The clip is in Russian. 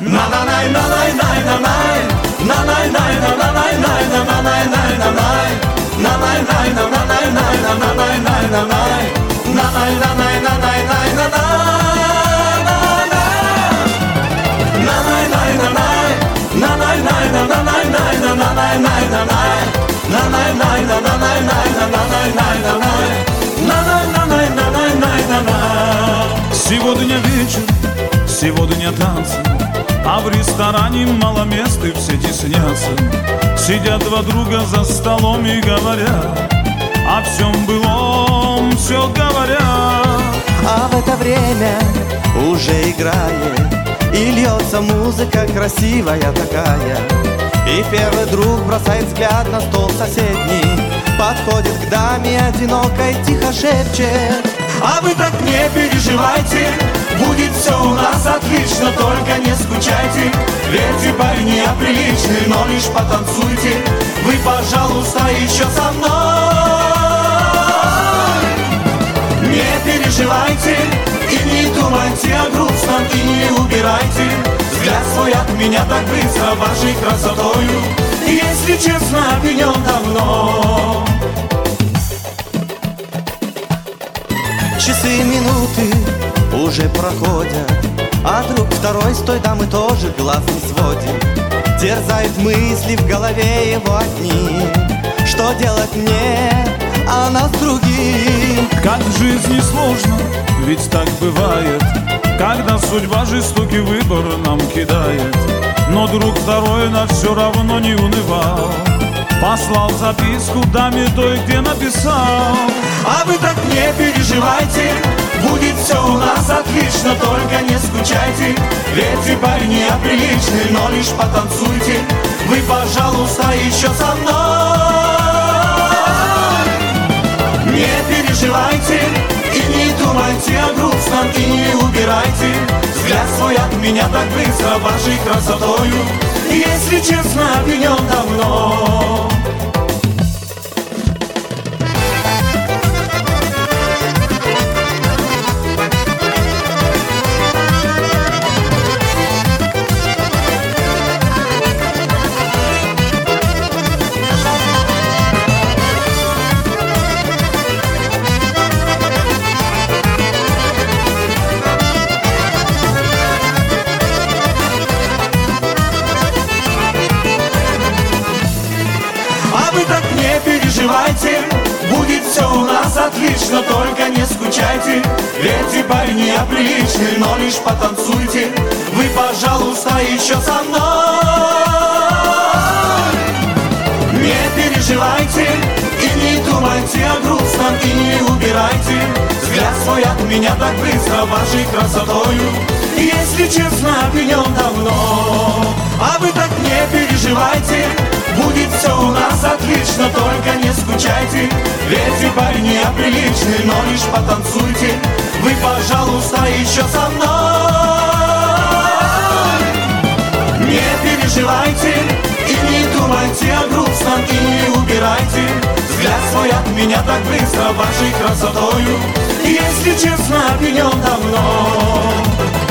Сегодня вечер, сегодня танцы, а в ресторане мало мест и все теснятся. Сидят два друга за столом и говорят о всем былом, все говорят. А в это время уже играет и льется музыка красивая такая. И первый друг бросает взгляд на стол соседний, подходит к даме одинокой, тихо шепчет: а вы так не переживайте, будет все у нас отлично, только не скучайте. Верьте, парни оприличны, но лишь потанцуйте. Вы, пожалуйста, еще со мной. Не переживайте и не думайте о грустном, и не убирайте взгляд свой от меня так быстро вашей красотою. Если честно, опьянен давно. Часы и минуты уже проходят, а друг второй с той дамы тоже глаз не сводит. Терзают мысли в голове его одни: что делать мне, а она с другим? Как в жизни сложно, ведь так бывает, когда судьба жестокий выбор нам кидает. Но друг второй наш все равно не унывал, послал записку даме той, где написал: а вы так не переживайте, будет все у нас отлично, только не скучайте. Верьте, парни оприличны, но лишь потанцуйте. Вы, пожалуйста, еще со мной. Не переживайте и не думайте о грустном, и не убирайте взгляд свой от меня так быстро вашей красотою. Если честно, опьянен давно. Будет все у нас отлично, только не скучайте. Верьте, парни оприличны, но лишь потанцуйте. Вы, пожалуйста, еще со мной. Не переживайте и не думайте о грустном, и не убирайте взгляд свой от меня так быстро вашей красотою. Если честно, опьянен давно. А вы так не переживайте, будет все у нас отлично, только не скучайте. Верьте, парни оприличны, но лишь потанцуйте. Вы, пожалуйста, еще со мной. Не переживайте и не думайте о грустном, и не убирайте взгляд свой от меня так быстро вашей красотою. Если честно, опьянен давно.